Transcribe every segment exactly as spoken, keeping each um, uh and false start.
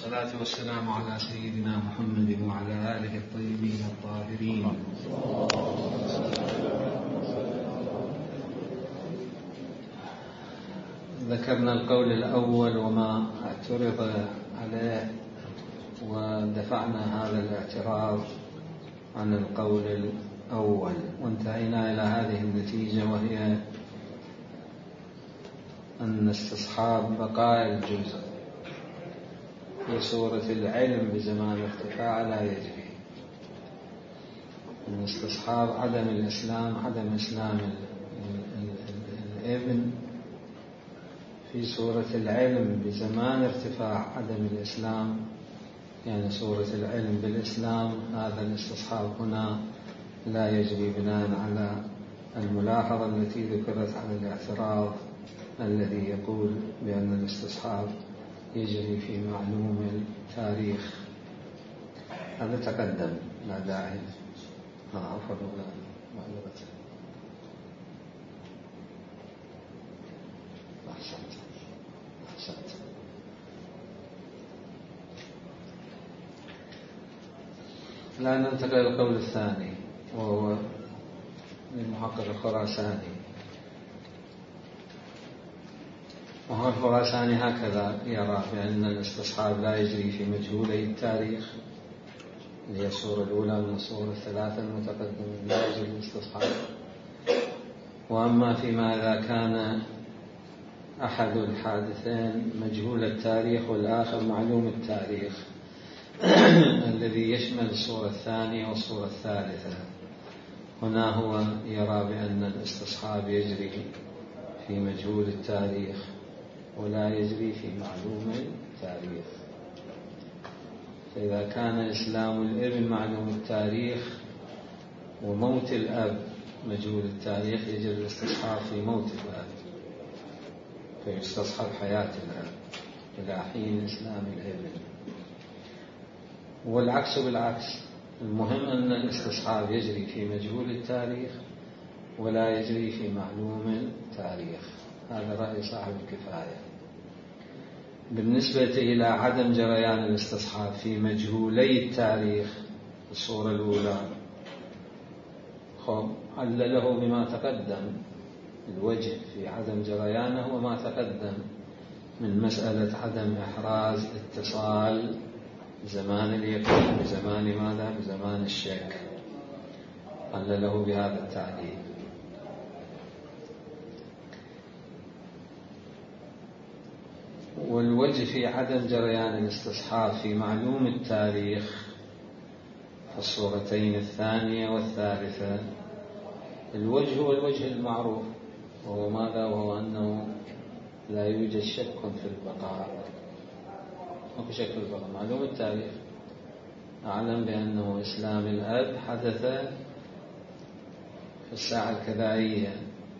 والصلاة والسلام على سيدنا محمد وعلى آله الطيبين الطاهرين. ذكرنا القول الأول وما اعترض عليه، ودفعنا هذا الاعتراض عن القول الأول، وانتهينا إلى هذه النتيجة، وهي أن استصحاب بقاء الجزء في صورة العلم بزمان ارتفاع لا يجري. أن استصحاب عدم الإسلام عدم إسلام الابن في صورة العلم بزمان ارتفاع عدم الإسلام، يعني صورة العلم بالإسلام، هذا الاستصحاب هنا لا يجري بناء على الملاحظة التي ذكرت عن الاعتراض الذي يقول بأن الاستصحاب يجري في معلوم التاريخ. هذا تقدم، لا داعي عفوا ولا معذرة. أحسنت أحسنت. الآن ننتقل إلى القول الثاني، وهو للمحقق الخراساني. وهو الخراساني هكذا يرى بأن الاستصحاب لا يجري في مجهولي التاريخ، اللي هي الصورة الأولى من الصور الثلاثة المتقدمة، لا يجري الاستصحاب. وأما فيما إذا كان أحد الحادثين مجهول التاريخ والآخر معلوم التاريخ الذي يشمل الصورة الثانية والصورة الثالثة، هنا هو يرى بأن الاستصحاب يجري في مجهول التاريخ ولا يجري في معلوم التاريخ. فإذا كان إسلام الابن معلوم التاريخ وموت الأب مجهول التاريخ، يجري الاستصحاب في موت الأب، فيستصحب حياة الأب إلى حين إسلام الابن. والعكس بالعكس، المهم أن الاستصحاب يجري في مجهول التاريخ ولا يجري في معلوم التاريخ. هذا رأي صاحب الكفاية. بالنسبة إلى عدم جريان الاستصحاب في مجهولي التاريخ الصورة الأولى، علله بما تقدم. الوجه في عدم جريانه وما تقدم من مسألة عدم إحراز اتصال زمان اليقين بزمان ماذا؟ بزمان الشك. علله بهذا التعليل. والوجه في عدم جريان الاستصحاب في معلوم التاريخ في الصورتين الثانية والثالثة، الوجه هو الوجه المعروف، وهو ماذا؟ وهو أنه لا يوجد شك في البقاء. ماكو شك في البقاء، معلوم التاريخ. أعلم بأنه إسلام الأب حدث في الساعة الكذائية.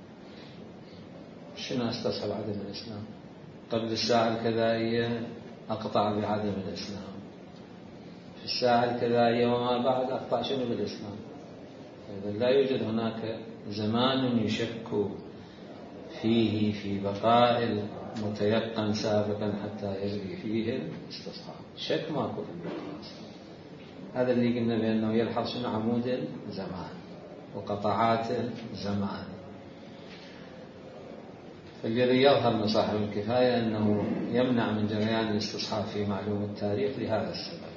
شنو استصحب عدم الإسلام؟ قبل الساعة الكذائية أقطع بعدم الإسلام، في الساعة الكذائية وما بعد أقطع شنو بالإسلام. إذن لا يوجد هناك زمان يشك فيه في بقاء المتيقن سابقا حتى يجري فيه الاستصحاب. شك ماكو في البقاء. هذا اللي قلنا بأنه يلحظ شنو؟ عمود الزمان وقطعات الزمان. فالذي يظهر من صاحب الكفاية أنه يمنع من جريان الاستصحاب في معلوم التاريخ لهذا السبب.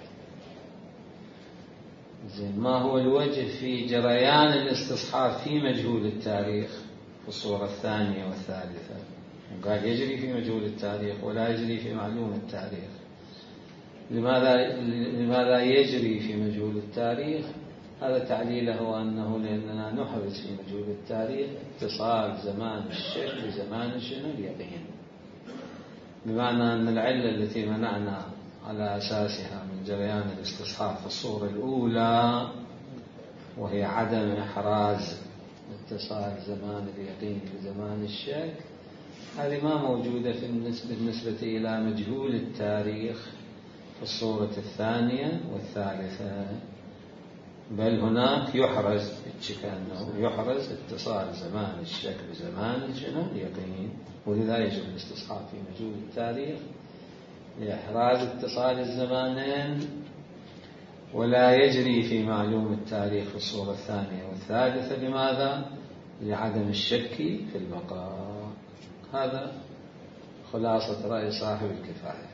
زين، ما هو الوجه في جريان الاستصحاب في مجهول التاريخ في الصورة الثانية والثالثة؟ قال يجري في مجهول التاريخ ولا يجري في معلوم التاريخ. لماذا لماذا يجري في مجهول التاريخ؟ هذا تعليله هو أنه لأننا نحرز في مجهول التاريخ اتصال زمان الشك بزمان شنو؟ اليقين. بمعنى أن العلة التي منعنا على أساسها من جريان الاستصحاب في الصورة الأولى، وهي عدم إحراز اتصال زمان اليقين بزمان الشك، هذه ما موجودة بالنسبة إلى مجهول التاريخ في الصورة الثانية والثالثة. بل هناك يحرز كأنه يحرز اتصال زمان الشك بزمان شنو؟ اليقين. ولذا يجب الاستصحاب في مجهول التاريخ لإحراز اتصال الزمانين، ولا يجري في معلوم التاريخ في الصورة الثانية والثالثة. لماذا؟ لعدم الشك في البقاء. هذا خلاصة رأي صاحب الكفاية.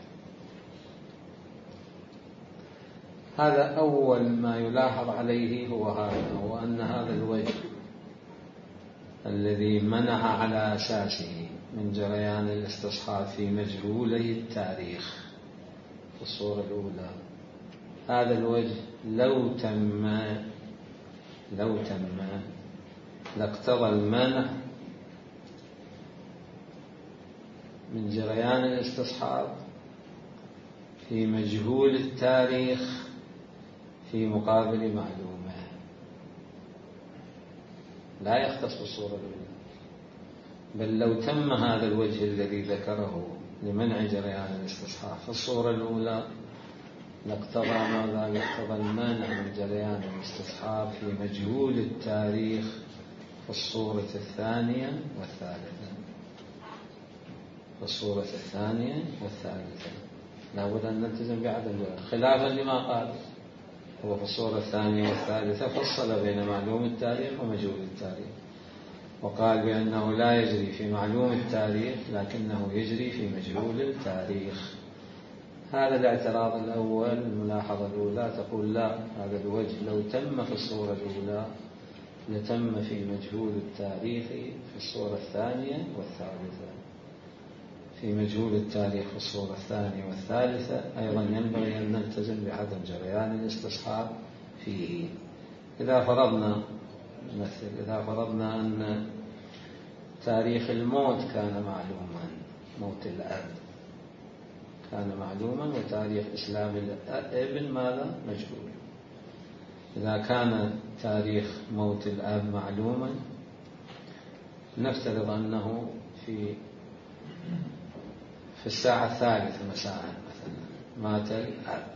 هذا أول ما يلاحظ عليه هو هذا، هو أن هذا الوجه الذي منع على أساسه من جريان الاستصحاب في مجهولي التاريخ في الصورة الأولى، هذا الوجه لو تم لو تم لاقتضى المنع من جريان الاستصحاب في مجهول التاريخ في مقابل معلومه، لا يختص بالصورة الأولى. بل لو تم هذا الوجه الذي ذكره لمنع جريان الاستصحاب في الصورة الأولى لاقتضى ماذا؟ لاقتضى المنع من جريان الاستصحاب في مجهول التاريخ في الصورة الثانية والثالثة. في الصورة الثانية والثالثة لا بد أن نلتزم بعدم جريان، خلافا لما قال هو في الصورة الثانية والثالثة فصل بين معلوم التاريخ ومجهول التاريخ، وقال بأنه لا يجري في معلوم التاريخ لكنه يجري في مجهول التاريخ. هذا الاعتراض الأول، الملاحظة الأولى تقول لا، هذا الوجه لو تم في الصورة الأولى لتم في مجهول التاريخ في الصورة الثانية والثالثة. في مجهول التاريخ في الصورة الثانية والثالثة أيضا ينبغي أن نلتزم بعدم جريان الاستصحاب فيه. إذا فرضنا مثل إذا فرضنا أن تاريخ الموت كان معلوما، موت الأب كان معلوما وتاريخ إسلام الابن ماذا؟ مجهول. إذا كان تاريخ موت الأب معلوما نفترض أنه في في الساعة الثالثة مساء مثلا مات الأب،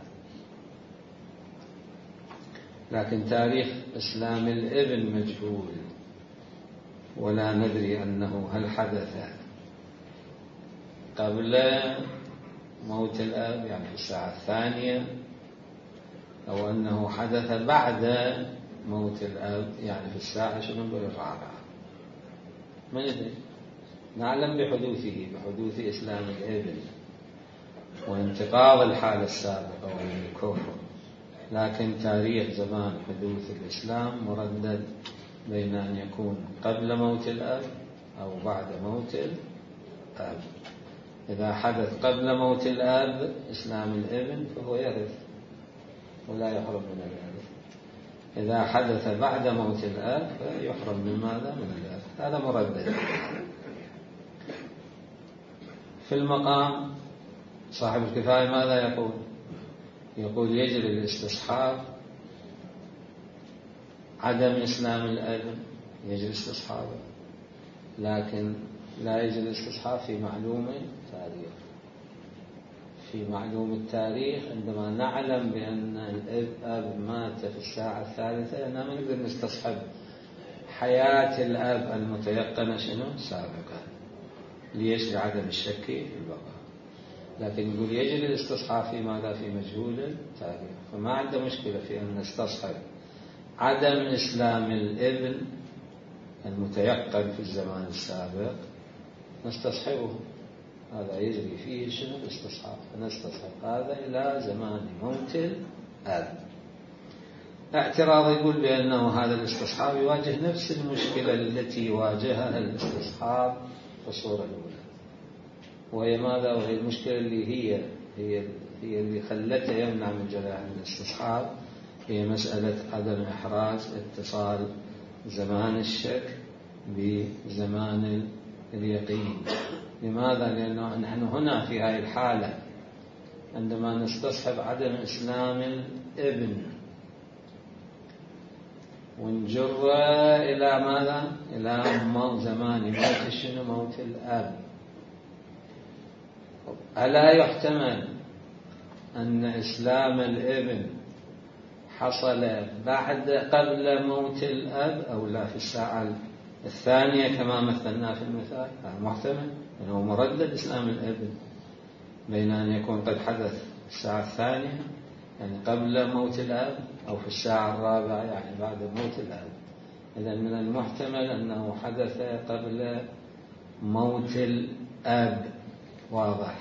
لكن تاريخ إسلام الابن مجهول ولا ندري أنه هل حدث قبل موت الأب يعني في الساعة الثانية أو أنه حدث بعد موت الأب يعني في الساعة شنو الرابعة، ما ندري. نعلم بحدوثه بحدوث إسلام الابن وانتقاض الحالة السابقة وهي الكفر، لكن تاريخ زمان حدوث الإسلام مردد بين أن يكون قبل موت الأب أو بعد موت الأب. إذا حدث قبل موت الأب إسلام الابن فهو يرث ولا يحرم من الإرث، إذا حدث بعد موت الأب فيحرم من ماذا؟ من الإرث. هذا مردد. في المقام صاحب الكفاية ماذا يقول؟ يقول يجري الاستصحاب عدم إسلام الابن يجري استصحابه، لكن لا يجري الاستصحاب في معلوم التاريخ. في معلوم التاريخ عندما نعلم بأن الأب مات في الساعة الثالثة أننا ما نقدر نستصحب حياة الأب المتيقنة شنو سابقا ليش؟ لعدم الشك في البقاء. لكن يقول يجري الاستصحاب في ماذا؟ في مجهول التاريخ. فما عنده مشكلة في أن نستصحب عدم إسلام الابن المتيقن في الزمان السابق، نستصحبه، هذا يجري فيه شنو الاستصحاب، فنستصحب هذا إلى زمان موت الأب. اعتراض يقول بأنه هذا الاستصحاب يواجه نفس المشكلة التي واجهها الاستصحاب في الصورة الأولى، وهي ماذا؟ وهي المشكلة اللي هي هي هي اللي خلته يمنع من جريان الاستصحاب، هي مسألة عدم إحراز اتصال زمان الشك بزمان اليقين. لماذا؟ لأنه نحن هنا في هذه الحالة عندما نستصحب عدم إسلام الابن ونجر إلى ماذا؟ إلى زمان موت شنو؟ موت الأب. ألا يحتمل أن إسلام الابن حصل بعد قبل موت الأب أو لا في الساعة الثانية كما مثلنا في المثال؟ محتمل أنه مردد إسلام الابن، بين أن يكون قد حدث الساعة الثانية يعني قبل موت الأب، أو في الساعة الرابعة يعني بعد موت الأب. إذا من المحتمل أنه حدث قبل موت الأب. واضح؟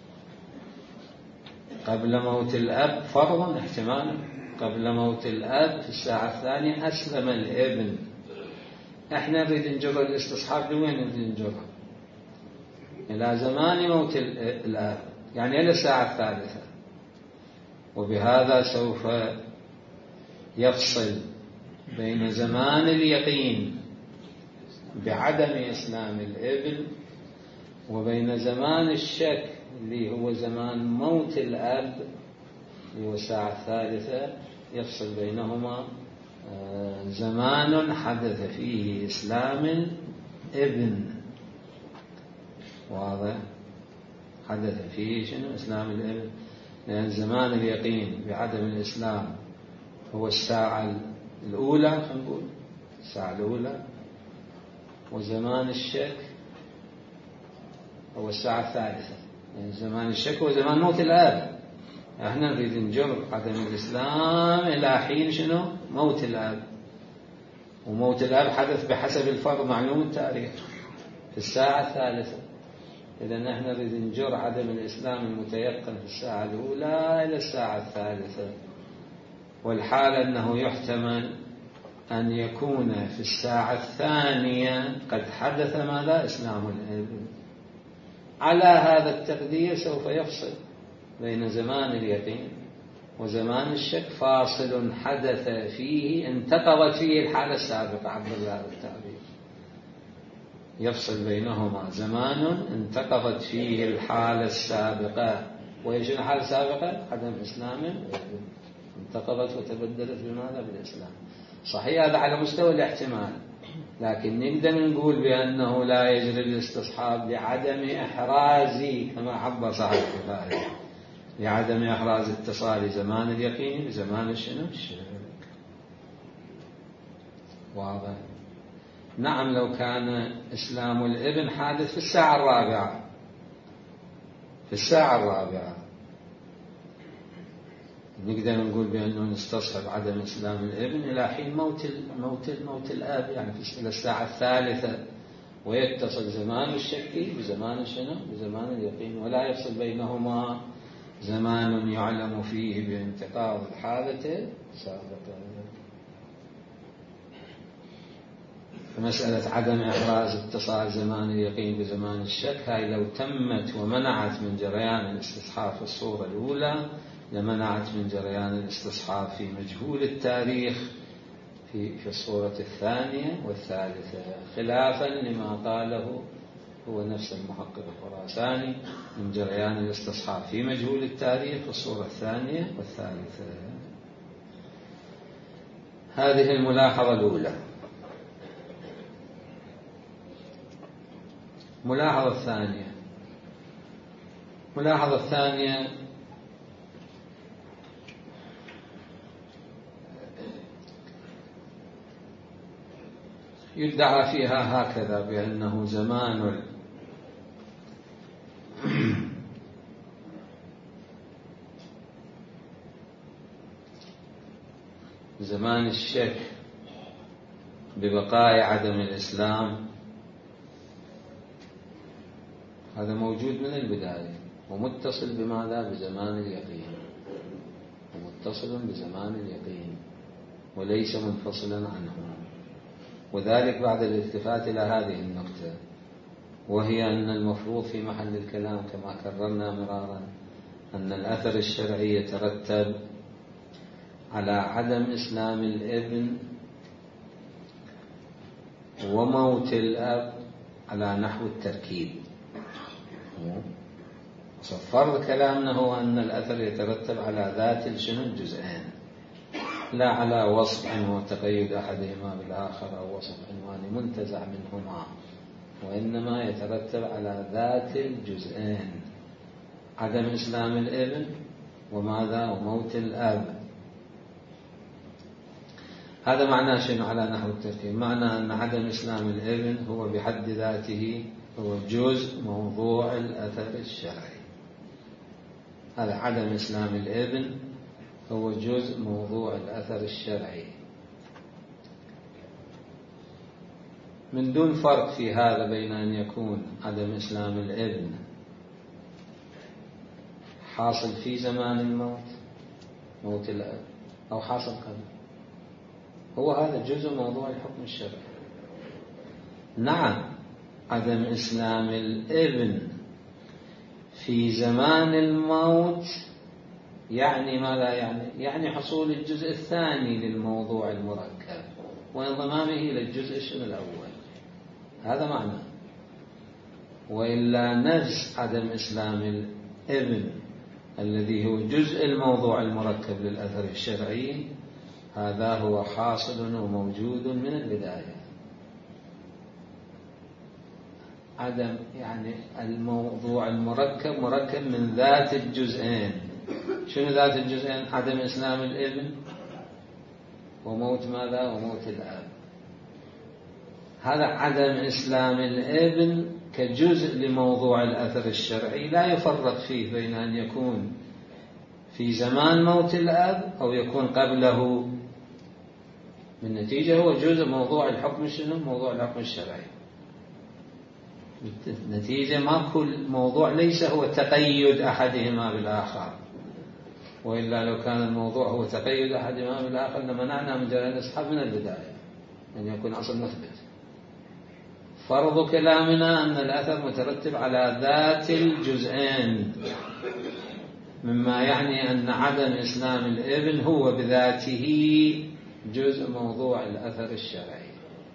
قبل موت الأب فرضا احتمال، قبل موت الأب في الساعة الثانية أسلم الابن. احنا نريد نجر الاستصحاب لوين نريد نجره؟ إلى زمان موت الأب، يعني إلى الساعة الثالثة. وبهذا سوف يفصل بين زمان اليقين بعدم إسلام الابن وبين زمان الشك اللي هو زمان موت الأب اللي هو الساعة الثالثة. يفصل بينهما زمان حدث فيه إسلام ابن. واضح؟ حدث فيه شنو؟ إسلام الابن. لأن زمان اليقين بعدم الإسلام هو الساعة الأولى، خلينا نقول الساعة الأولى، وزمان الشك هو الساعة الثالثة. يعني زمان الشك هو زمان موت الأب. احنا نريد نجر عدم الإسلام إلى حين شنو؟ موت الأب. وموت الأب حدث بحسب الفرض معلوم التاريخ في الساعة الثالثة. إذا نحن نريد نجر عدم الإسلام المتيقن في الساعة الأولى إلى الساعة الثالثة. والحال أنه يحتمل أن يكون في الساعة الثانية قد حدث ماذا؟ إسلام الابن. على هذا التقدير سوف يفصل بين زمان اليقين وزمان الشك، فاصل حدث فيه انتقضت فيه الحالة السابقة. عبد الله التعبير يفصل بينهما زمان انتقضت فيه الحالة السابقة. وإيش الحالة السابقة؟ عدم إسلام انتقضت وتبدلت بماذا؟ بالإسلام. صحيح هذا على مستوى الاحتمال، لكن نقدر نقول بأنه لا يجري الاستصحاب لعدم إحراز، كما عبر صاحب الكفاية، لعدم إحراز اتصال زمان اليقين بزمان الشنو؟ الشك. واضح؟ نعم، لو كان إسلام الابن حادث في الساعة الرابعة، في الساعة الرابعة نقدر نقول بأنه نستصحب عدم إسلام الابن إلى حين موت موت موت الأب، يعني في الساعة الثالثة، ويتصل زمان الشك بزمان شنو؟ بزمان اليقين، ولا يفصل بينهما زمان يعلم فيه بانتقاض الحالة السابقة. فمسألة عدم إحراز اتصال زمان اليقين بزمان الشك هاي لو تمت ومنعت من جريان الاستصحاب في الصورة الأولى لمنعت من جريان الاستصحاب في مجهول التاريخ في في الصورة الثانية والثالثة، خلافا لما قاله هو نفس المحقق الخراساني من جريان الاستصحاب في مجهول التاريخ في الصورة الثانية والثالثة. هذه الملاحظة الأولى. ملاحظة الثانية ملاحظة الثانية يدعى فيها هكذا بأنه زمان زمان الشك ببقاء عدم الإسلام هذا موجود من البداية ومتصل بماذا؟ بزمان اليقين، ومتصل بزمان اليقين وليس منفصلا عنه. وذلك بعد الالتفات إلى هذه النقطة، وهي أن المفروض في محل الكلام كما كررنا مرارا أن الأثر الشرعي يترتب على عدم إسلام الابن وموت الأب على نحو التركيب. فرض كلامنا هو أن الأثر يترتب على ذات الشنو الجزئين، لا على وصف وتقيد أحدهما بالآخر أو وصف عنواني منتزع منهما، وإنما يترتب على ذات الجزئين، عدم إسلام الابن وماذا؟ وموت الأب. هذا معناه شنو على نحو التركيب؟ معنى أن عدم إسلام الابن هو بحد ذاته هو جزء موضوع الأثر الشرعي، هذا عدم إسلام الابن هو جزء موضوع الأثر الشرعي، من دون فرق في هذا بين أن يكون عدم إسلام الابن حاصل في زمان الموت، موت الأب، أو حاصل قبل. هو هذا جزء موضوع الحكم الشرعي. نعم، عدم إسلام الابن في زمان الموت يعني ما لا يعني يعني حصول الجزء الثاني للموضوع المركب وانضمامه إلى الجزء الأول، هذا معنى. وإلا نفس عدم إسلام الابن الذي هو جزء الموضوع المركب للأثر الشرعي، هذا هو حاصل وموجود من البداية. عدم يعني الموضوع المركب مركب من ذات الجزئين. شنو ذات الجزئين؟ عدم إسلام الابن وموت ماذا؟ وموت الأب. هذا عدم إسلام الابن كجزء لموضوع الأثر الشرعي لا يفرق فيه بين أن يكون في زمان موت الأب أو يكون قبله، بالنتيجة هو جزء موضوع الحكم شنو؟ موضوع الحكم الشرعي. بالنتيجة ما كل موضوع ليس هو تقيد أحدهما بالآخر، وإلا لو كان الموضوع هو تقيد أحدهما بالآخر لمنعنا من جريان الأصحاب من البداية أن يكون أصل مثبت. فرض كلامنا أن الأثر مترتب على ذات الجزئين، مما يعني أن عدم إسلام الابن هو بذاته جزء موضوع الأثر الشرعي.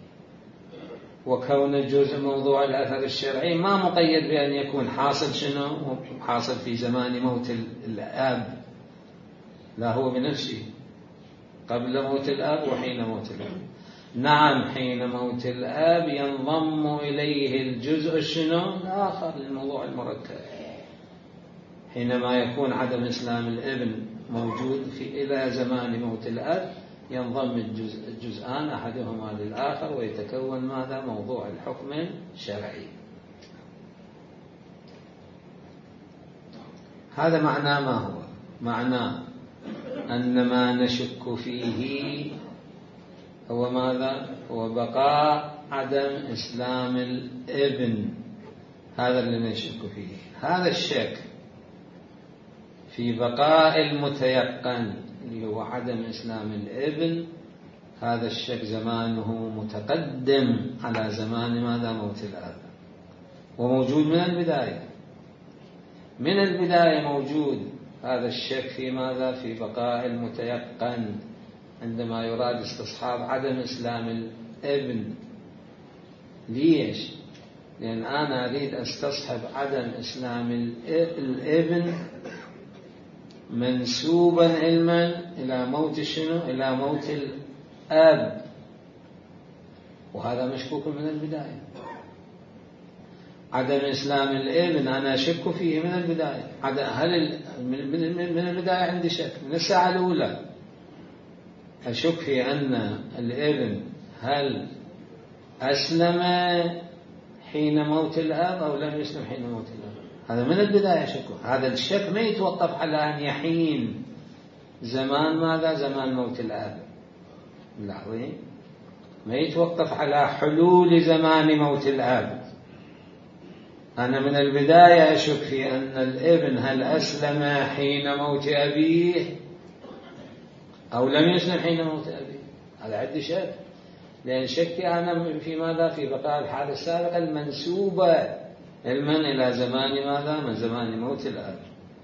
وكون جزء موضوع الأثر الشرعي ما مقيد بأن يكون حاصل شنو؟ حاصل في زمان موت الأب، لا، هو بنفسه قبل موت الأب وحين موت الأب. نعم، حين موت الأب ينضم إليه الجزء شنو؟ الآخر للموضوع المركب. حينما يكون عدم إسلام الابن موجود في إلى زمان موت الأب ينضم الجزء الجزءان أحدهما للآخر ويتكون ماذا؟ موضوع الحكم الشرعي. هذا معناه ما هو؟ معناه أن ما نشك فيه هو ماذا؟ هو بقاء عدم إسلام الابن. هذا اللي نشك فيه. هذا الشك في بقاء المتيقن اللي هو عدم إسلام الابن، هذا الشك زمانه متقدم على زمان ماذا؟ موت الأب، وموجود من البداية. من البداية موجود هذا الشك في ماذا؟ في بقاء المتيقن. عندما يراد استصحاب عدم إسلام الابن، ليش؟ لأن أنا أريد أستصحب عدم إسلام الابن منسوبا علما إلى موت شنو؟ إلى موت الأب، وهذا مشكوك من البداية. عدم إسلام الابن أنا أشك فيه من البداية. هل من البداية عندي شك من الساعة الأولى، أشك في أن الابن هل أسلم حين موت الأب أو لم يسلم حين موت الأب. هذا من البداية شك. هذا الشك ما يتوقف على أن يحين زمان ماذا؟ زمان موت الأب. لاحظين، ما يتوقف على حلول زمان موت الأب. أنا من البداية أشك في أن الابن هل أسلم حين موت أبيه أو لم يسلم حين موت أبيه. هذا عندي شك، لأن شكي أنا في ماذا؟ في بقاء الحالة السابقة المنسوبة علما إلى زمان ماذا؟ من زمان موت الأب.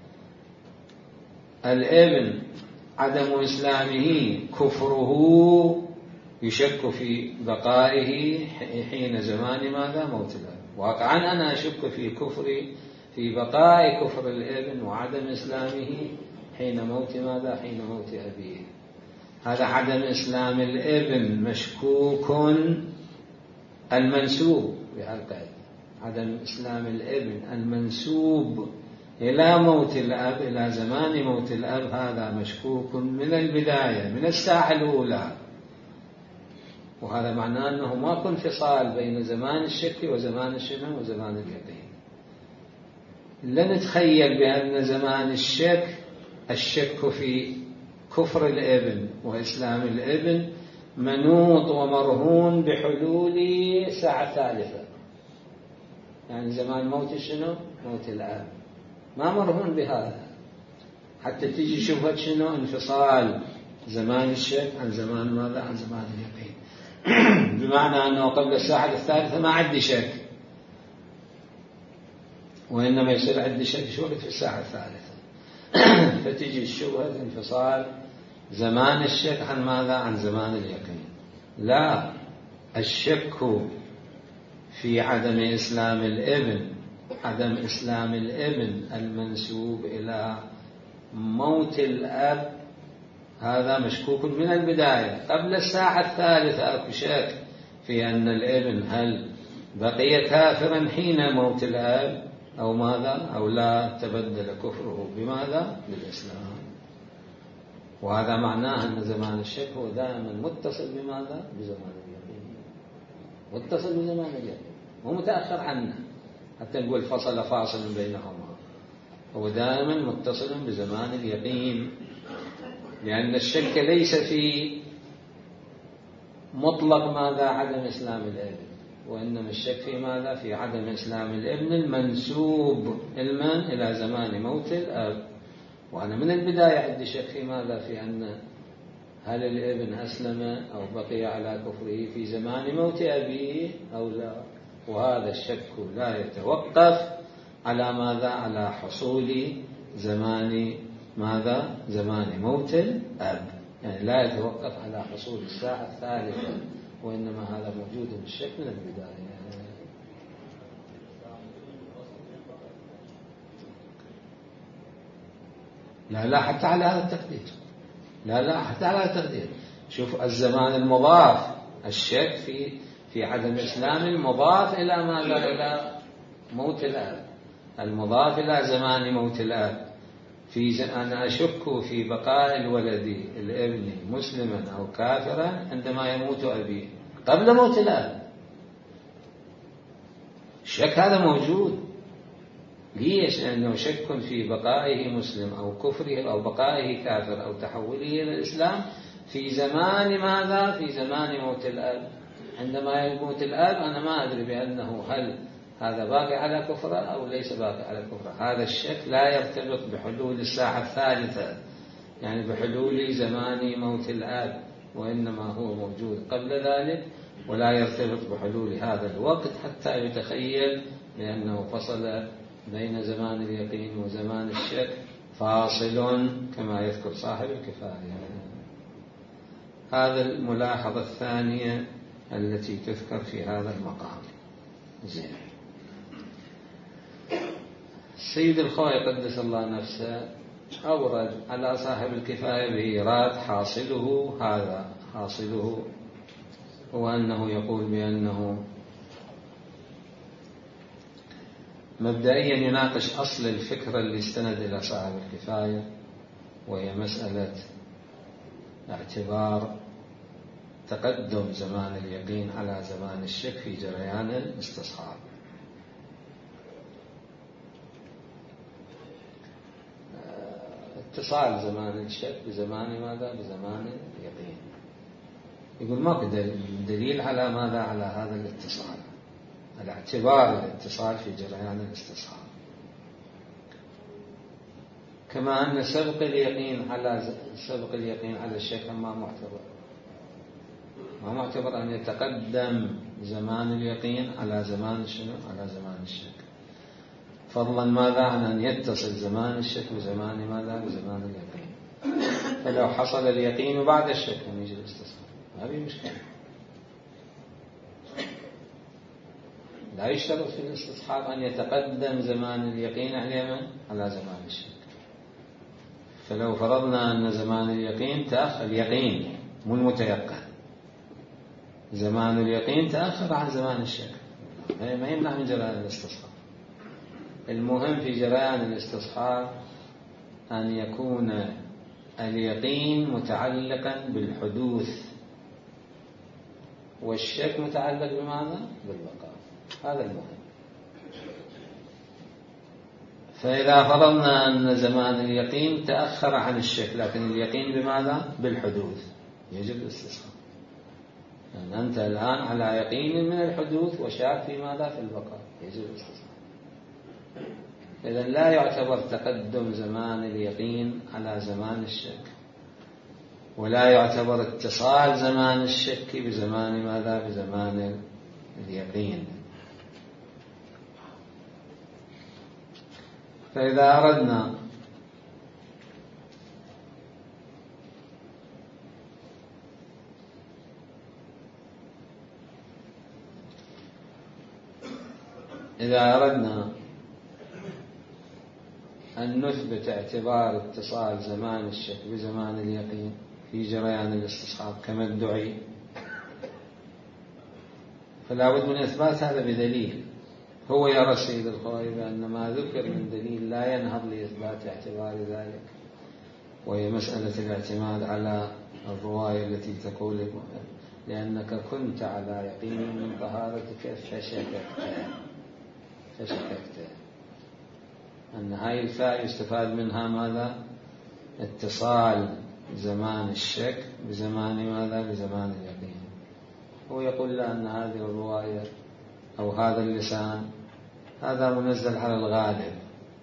الابن عدم إسلامه كفره يشك في بقائه حين زمان ماذا؟ موت الأب. واقعا أنا أشك في كفري في بقاء كفر الابن وعدم إسلامه حين موت ماذا؟ حين موت أبيه. هذا عدم إسلام الابن مشكوك المنسوب بهالقيد. عدم إسلام الابن المنسوب إلى موت الأب، إلى زمان موت الأب، هذا مشكوك من البداية من الساعة الأولى. وهذا معناه أنه ماكو انفصال بين زمان الشك وزمان الشبه وزمان اليقين. لا نتخيل بأن زمان الشك الشك في كفر الابن وإسلام الابن منوط ومرهون بحلول ساعة ثالثة. يعني زمان موت شنو؟ موت الآب، ما مرهون بهذا. حتى تيجي شبهة شنو؟ انفصال زمان الشك عن زمان ماذا؟ عن زمان اليقين. بمعنى أنه قبل الساعة الثالثة ما عندي شك، وإنما يصير عندي شك شو في الساعة الثالثة. فتيجي الشبهة انفصال زمان الشك عن ماذا؟ عن زمان اليقين. لا، الشك في عدم إسلام الابن، عدم إسلام الابن المنسوب إلى موت الأب، هذا مشكوك من البداية. قبل الساعة الثالثة أكو شك في أن الابن هل بقي كافرا حين موت الأب أو ماذا، أو لا تبدل كفره بماذا؟ بالإسلام. وهذا معناه أن زمان الشك هو دائما متصل بماذا؟ بزمان اليقين، متصل بزمان اليقين، هو متأخر عنه حتى نقول فصل فاصل بينهما. هو دائما متصل بزمان اليقين، لأن الشك ليس في مطلق ماذا؟ عدم إسلام الابن، وإنما الشك في ماذا؟ في عدم إسلام الابن المنسوب المن إلى زمان موت الأب. وأنا من البداية عندي شك في ماذا؟ في أن هل الابن أسلم أو بقي على كفره في زمان موت أبيه أو لا. وهذا الشك لا يتوقف على ماذا؟ على حصول زمان ماذا؟ زمان موت الأب، يعني لا يتوقف على حصول الساعة الثالثة، وإنما هذا موجود بالشك من البداية. لا لا حتى على هذا التقدير، لا لا حتى على هذا التقدير. شوف الزمان المضاف الشك في في عدم إسلام المضاف إلى ماذا؟ إلى موت الأب، المضاف إلى زمان موت الأب. في أنا أشك في بقاء الولد الابن مسلما أو كافرا عندما يموت أبيه قبل موت الأب. الشك هذا موجود. ليش؟ لأنه شك في بقائه مسلم أو كفره أو بقائه كافر أو تحوله إلى الإسلام في زمان ماذا؟ في زمان موت الأب. عندما يموت الأب أنا ما أدري بأنه هل هذا باقي على كفره أو ليس باقي على كفره. هذا الشك لا يرتبط بحلول الساعة الثالثة، يعني بحلول زمان موت الأب، وإنما هو موجود قبل ذلك، ولا يرتبط بحلول هذا الوقت حتى يتخيل لأنه فصل بين زمان اليقين وزمان الشك فاصل كما يذكر صاحب الكفاية. هذا الملاحظة الثانية التي تذكر في هذا المقام. زين. السيد الخوئي قدس الله نفسه أورد على صاحب الكفاية بإيراد حاصله. هذا حاصله هو أنه يقول بأنه مبدئيا يناقش أصل الفكرة اللي استند إلى صاحب الكفاية، وهي مسألة اعتبار تقدم زمان اليقين على زمان الشك في جريان الاستصحاب. اتصال زمان الشك بزمان ماذا؟ بزمان اليقين. يقول ماكو دليل على ماذا؟ على هذا الاتصال، على اعتبار الاتصال في جريان الاستصحاب. كما أن سبق اليقين على سبق اليقين على الشك ما معتبر، ما معتبر أن يتقدم زمان اليقين على زمان شنو؟ على زمان الشك، فضلا ماذا عن أن يتصل زمان الشك بزمان ماذا؟ بزمان اليقين. فلو حصل اليقين بعد الشك أن يجي الاستصحاب ما في مشكلة. لا يشترط في الاستصحاب أن يتقدم زمان اليقين على على زمان الشك. فلو فرضنا أن زمان اليقين تأخر، اليقين مو المتيقن، زمان اليقين تأخر عن زمان الشك، ما يمنع من جريان الاستصحاب. المهم في جريان الاستصحاب أن يكون اليقين متعلقا بالحدوث، والشك متعلق بماذا؟ بالبقاء. هذا المهم. فإذا فرضنا أن زمان اليقين تأخر عن الشك، لكن اليقين بماذا؟ بالحدوث، يجب الاستصحاب. يعني أنت الآن على يقين من الحدوث وشاك في ماذا؟ في البقاء، يجب الاستصحاب. إذن لا يعتبر تقدم زمان اليقين على زمان الشك، ولا يعتبر اتصال زمان الشك بزمان ماذا؟ بزمان اليقين. فإذا أردنا إذا أردنا أن نثبت اعتبار اتصال زمان الشك بزمان اليقين في جريان الاستصحاب كما ادعي، فلا بد من إثبات هذا بدليل. هو يرى السيد الخوئي بأن ما ذكر من دليل لا ينهض لإثبات اعتبار ذلك، وهي مسألة الاعتماد على الرواية التي تقول لأنك كنت على يقين من طهارتك فشككت فشككت أن هاي الفاء يستفاد منها ماذا؟ اتصال زمان الشك بزمان ماذا؟ بزمان اليقين. هو يقول لأن هذه الرواية أو هذا اللسان هذا منزل على الغالب.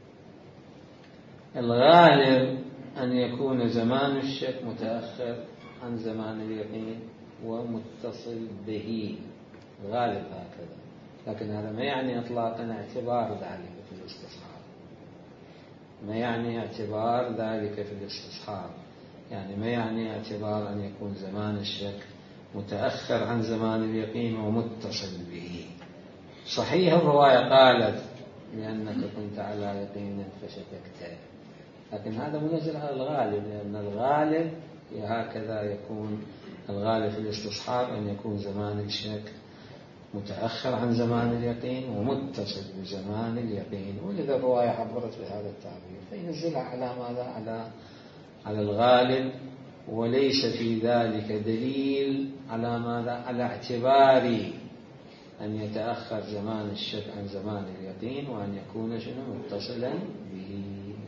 الغالب أن يكون زمان الشك متأخر عن زمان اليقين ومتصل به، الغالب هكذا، لكن هذا ما يعني إطلاقا اعتبار ذلك في الاستصحاب، ما يعني اعتبار ذلك في الاستصحاب، يعني ما يعني اعتبار أن يكون زمان الشك متأخر عن زمان اليقين ومتصل به. صحيح الرواية قالت لأنك كنت على يقين فشككت، لكن هذا منزل على الغالب، لأن الغالب هكذا يكون الغالب في الاستصحاب أن يكون زمان الشك متأخر عن زمان اليقين ومتصل بزمان اليقين، ولذا الرواية عبرت بهذا التعبير، فينزلها على ماذا؟ على على الغالب، وليس في ذلك دليل على ماذا؟ على اعتبار أن يتأخر زمان الشك عن زمان اليقين وأن يكون شنو؟ متصلا به،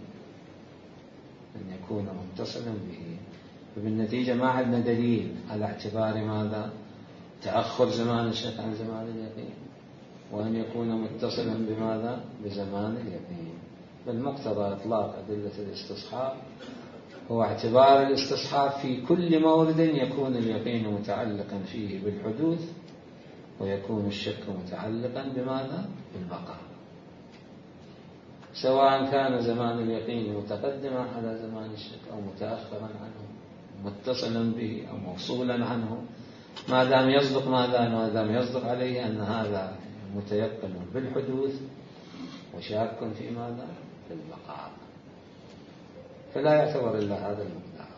أن يكون متصلا به. فبالنتيجة ما عندنا دليل على اعتبار ماذا؟ تأخر زمان الشك عن زمان اليقين وأن يكون متصلا بماذا؟ بزمان اليقين. بالمقتضى إطلاق أدلة الاستصحاب هو اعتبار الاستصحاب في كل مورد يكون اليقين متعلقا فيه بالحدوث ويكون الشك متعلقا بماذا؟ بالبقاء، سواء كان زمان اليقين متقدما على زمان الشك أو متأخرا عنه، متصلا به أو موصولا عنه، ما دام يصدق ماذا؟ ما دام يصدق عليه أن هذا متيقن بالحدوث وشاك في ماذا؟ في البقاء، فلا يعتبر إلا هذا المقدار.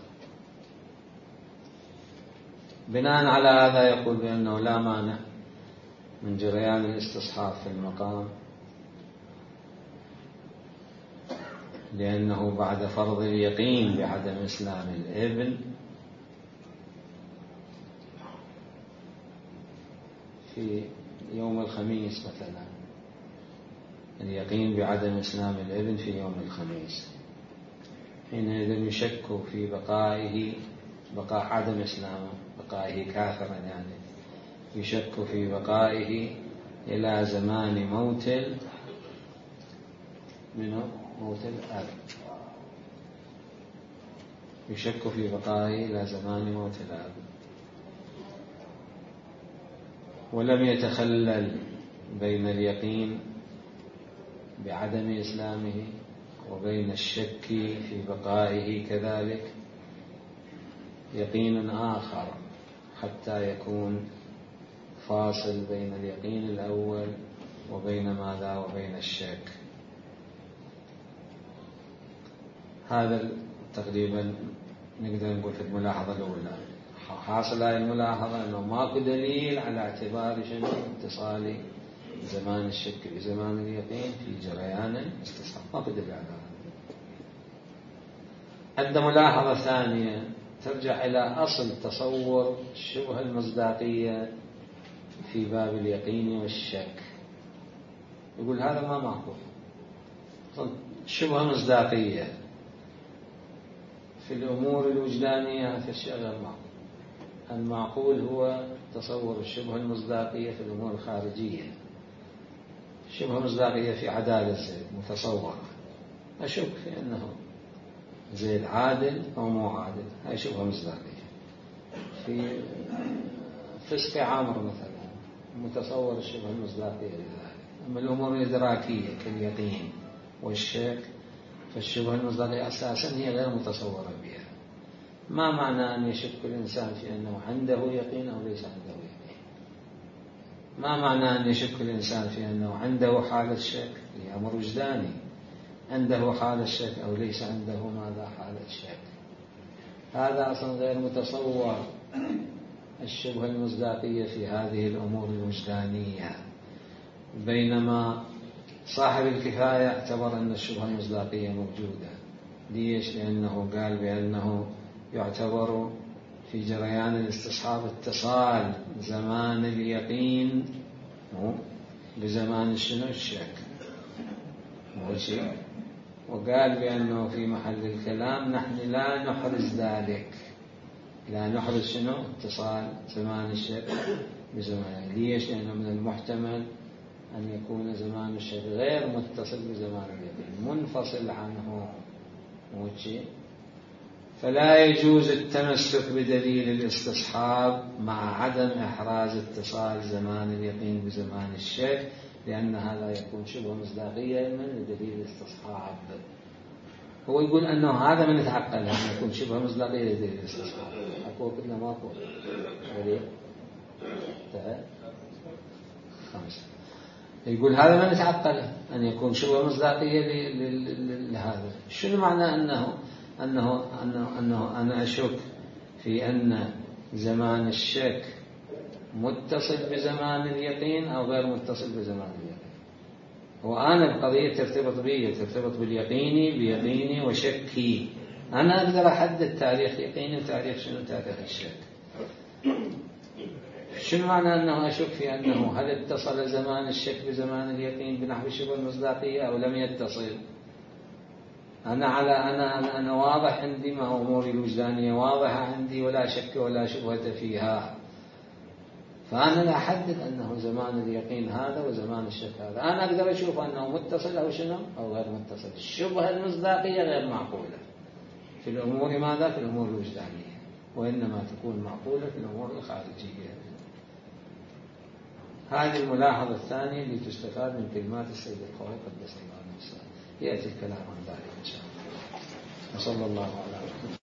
بناء على هذا يقول بأنه لا مانع من جريان الاستصحاب في المقام، لأنه بعد فرض اليقين بعدم إسلام الابن في يوم الخميس مثلا، اليقين بعدم إسلام الابن في يوم الخميس، حينئذ يشك في بقائه، بقاء عدم إسلامه، بقائه كافرا يعني، يشك في بقائه إلى زمان موت منه موت الأب، يشك في بقائه إلى زمان موت الأب، ولم يتخلل بين اليقين بعدم إسلامه وبين الشك في بقائه كذلك يقين آخر حتى يكون فاصل بين اليقين الأول وبين ماذا؟ وبين الشك. هذا تقريبا نقدر نقول في الملاحظة الأولى. حاصل هذه الملاحظة أنه ماكو دليل على اعتبار شنو؟ اتصال زمان الشك بزمان اليقين في جريان الاستصحاب، ماكو دليل على هذا. عندنا ملاحظة ثانية ترجع إلى أصل تصور الشبهة المصداقية في باب اليقين والشك. يقول هذا ما معقول، شبهة مصداقية في الأمور الوجدانية فالشيء غير معقول. المعقول هو تصور الشبهة المصداقية في الأمور الخارجية. الشبهة المصداقية في عدالة زيد متصورة، أشك في أنه زيد عادل أو مو عادل، هاي شبهة مصداقية. في فسق عامر مثلا متصور الشبهة المصداقية لذلك. أما الأمور الإدراكية كاليقين والشك فالشبهة المصداقية أساسا هي غير متصورة بها. ما معنى أن يشك الإنسان في أنه عنده يقين أو ليس عنده يقين؟ ما معنى أن يشك الإنسان في أنه عنده حالة شك؟ هي أمر وجداني. عنده حالة شك أو ليس عنده ماذا حالة شك؟ هذا أصلا غير متصور الشبهة المصداقية في هذه الأمور الوجدانية. بينما صاحب الكفاية اعتبر أن الشبهة المصداقية موجودة. ليش؟ لأنه قال بأنه يعتبر في جريان الاستصحاب اتصال زمان اليقين بزمان الشنو الشك هو شيء. وقال بأنه في محل الكلام نحن لا نحرز ذلك، لا نحرز شنو اتصال زمان الشك بزمان. ليش؟ لأنه من المحتمل أن يكون زمان الشك غير متصل بزمان اليقين، منفصل عنه موجه. فلا يجوز التمسك بدليل الاستصحاب مع عدم إحراز اتصال زمان اليقين بزمان الشك، لأن هذا يكون شبه مصداقية من دليل الاستصحاب. هو يقول أنه هذا من يتعقل أن يكون شبه مصداقية لدليل الاستصحاب. أقول كنا ما أقول وليه خمسة. يقول هذا من يتعقل أن يكون شبه مصداقية لهذا. شنو معنى أنه أنه أنه أنه أنا أشك في أن زمان الشك متصل بزمان اليقين أو غير متصل بزمان اليقين؟ وأنا القضية ترتبط بي ترتبط باليقيني بيقيني وشكي. أنا أقدر أحدد تاريخ يقيني وتاريخ شنو تاريخ الشك. شنو معنى أنه أشك في أنه هل اتصل زمان الشك بزمان اليقين بنحو شبه المصداقية أو لم يتصل؟ أنا على أنا أنا, أنا واضح عندي ما أموري الوجدانية واضحة عندي ولا شك ولا شبهة فيها. فأنا لا أحدد أنه زمان اليقين هذا وزمان الشك هذا. أنا أقدر أشوف أنه متصل أو شنو أو غير متصل. الشبهة المصداقية غير معقولة في الأمور ماذا في الأمور الوجدانية، وإنما تكون معقولة في الأمور الخارجية. هذه الملاحظة الثانية اللي تستفاد من كلمات السيد الخوي قدس الله نفسه. يأتي الكلام عن ذلك إن شاء الله. وصلى الله على محمد.